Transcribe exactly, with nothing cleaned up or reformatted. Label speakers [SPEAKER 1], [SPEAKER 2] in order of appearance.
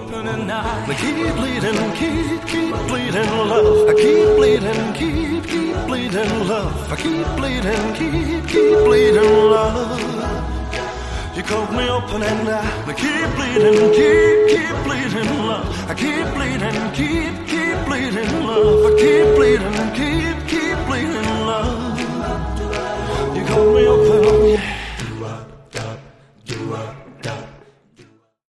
[SPEAKER 1] open and I keep bleeding, keep, keep bleeding love. I keep bleeding, keep, keep bleeding love. I keep bleeding, keep, keep bleeding love. You cut me open and I keep bleeding, keep, keep bleeding love. I keep bleeding, keep, keep bleeding love. I keep bleeding, keep